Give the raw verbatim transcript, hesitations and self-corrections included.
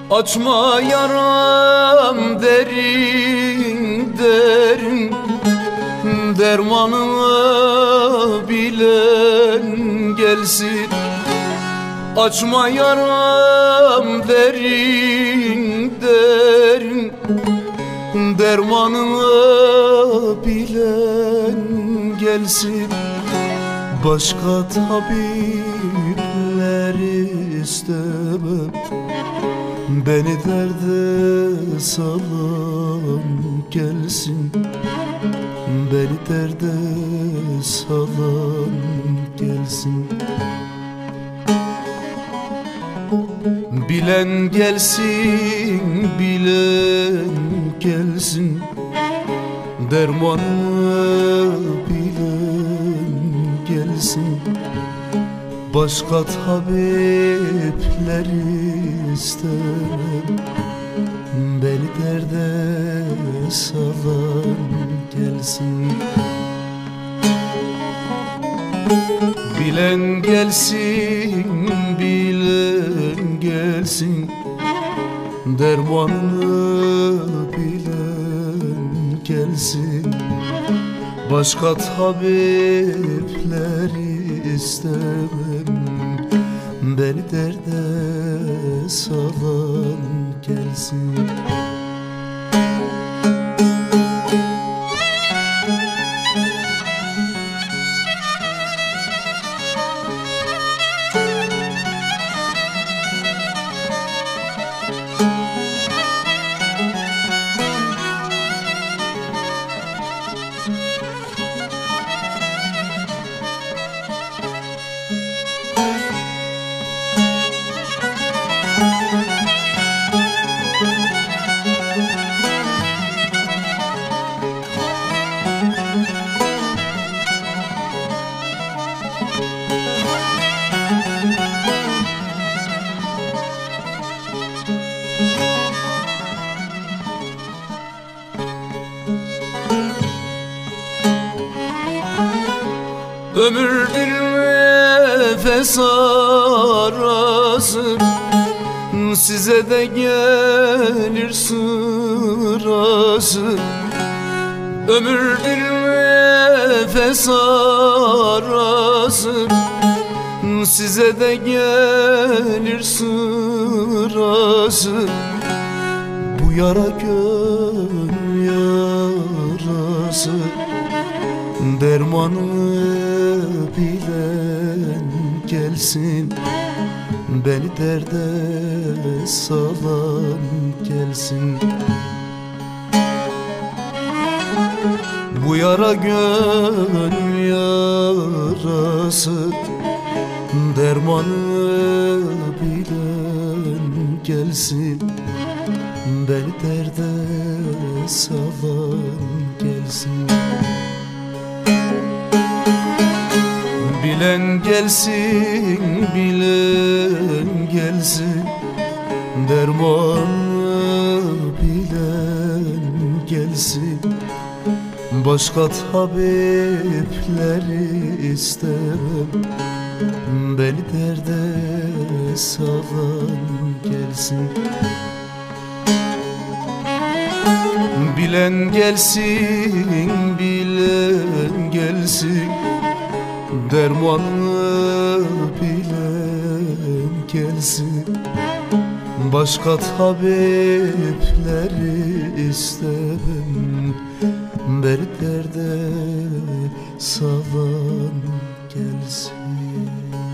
Açma yaram derin derin, dermanını bilen gelsin. Açma yaram derin derin, dermanını bilen gelsin. Başka tabipler istemem, beni derde salan gelsin. Beni derde salan gelsin. Bilen gelsin, bilen gelsin, dermanı bilen gelsin. Başka tabipler istemem, beni derde salan gelsin. Bilen gelsin, bilen gelsin, dermanını bilen gelsin. Başka tabipler istemem, beni derde salan gelsin. Ömür bir nefes arası, size de gelir sırası. Ömür bir nefes arası, size de gelir sırası. Bu yara gönül yarası, dermanı bilen gelsin. Beni derde salan gelsin. Bu yara gönül yarası, dermanı bilen gelsin. Beni derde salan gelsin. Bilen gelsin, bilen gelsin, dermanı bilen gelsin. Başka tabipleri istemem, beni derde salan gelsin. Bilen gelsin, bilen gelsin, dermanı bilen gelsin. Başka tabipleri istemem, beni derde salan gelsin.